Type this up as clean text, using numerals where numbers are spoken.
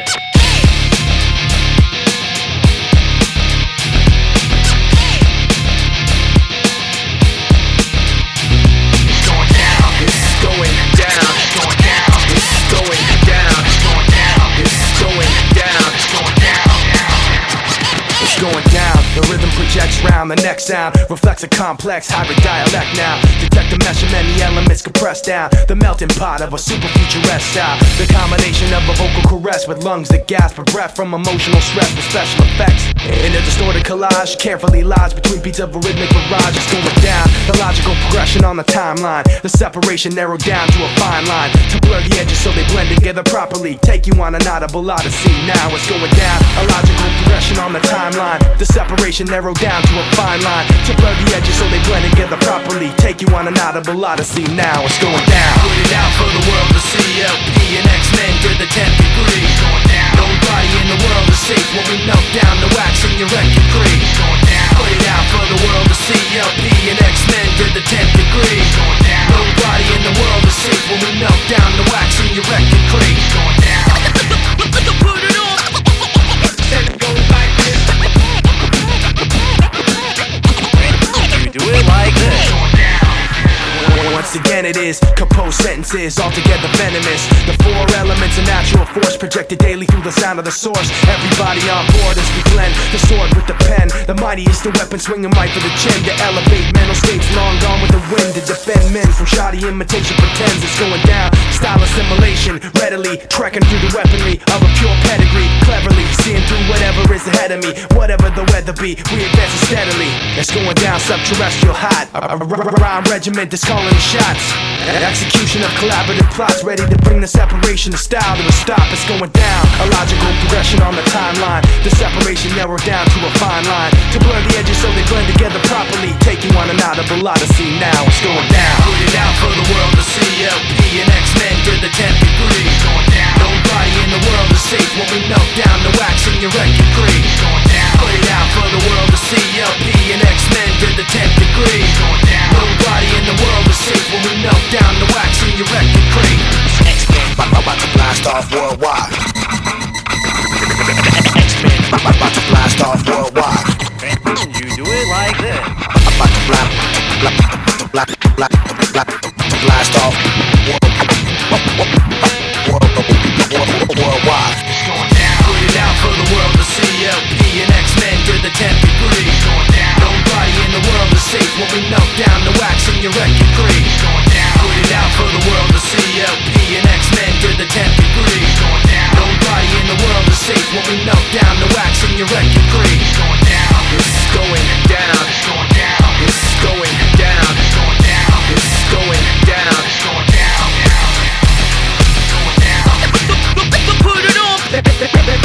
The next sound reflects a complex hybrid dialect now. Detect the mesh of many elements compressed down the melting pot of a super futuresque style. The combination of a vocal caress with lungs that gasp for breath from emotional stress with special effects. In a distorted collage, carefully lodged between beats of a rhythmic barrage. It's going down, the logical progression on the timeline. The separation narrowed down to a fine line to blur the edges so they blend together properly. Take you on an audible odyssey. Now it's going down, a logical progression on the timeline. The separation narrowed down to a fine line to blur the edges so they blend together properly. Take you on an audible odyssey. Now it's going down. Put it out for the world to see. LP and X-Men to the 10th degree. Nobody in the world is safe when we melt down the wax in your record crate. Put it out for the world to see. LP and X-Men to the 10th degree. Nobody in the world is safe when we melt down the wax in your record crate. Put it on. Let it go like this. You do it like this. Once again it is composed sentences, altogether venomous. The four elements of natural force projected daily through the sound of the source. Everybody on board as we blend the sword with the pen. The mightiest the weapon swinging right for the chin. To elevate mental states long gone with the wind. To defend men from shoddy imitation pretends it's going down. Style assimilation, readily trekking through the weaponry of a pure pedigree. Cleverly seeing through whatever is ahead of me. Whatever the weather be, we advance steadily. It's going down subterrestrial hot. A rhyme regiment that's calling the shots. Execution of collaborative plots, ready to bring the separation of style to a stop. It's going down, a logical progression on the timeline. The separation narrowed down to a fine line to blur the edges so they blend together properly. Take you on an audible odyssey. Now it's going down. Put it out for the world to see. LP and X-Men to the 10th degree. Nobody in the world is safe when we melt down the wax in your record crate. Put it out for the world to see. LP and X-Men to the 10th degree. Nobody in the world is safe when we melt down the wax in your record crate. X-Men about to blast off worldwide. X-Men about to blast off worldwide. You do it like this. About to blast off worldwide. Put it out for the world to see. LP and X-Men to the 10th degree. Nobody in the world is safe when we melt down the wax in your record crate. Put it out for the world to see. LP and X-Men to the 10th degree. Nobody in the world is safe when we melt down the wax in your record crate. It's going down. It's going down. It's going down. It's going down. Put it on.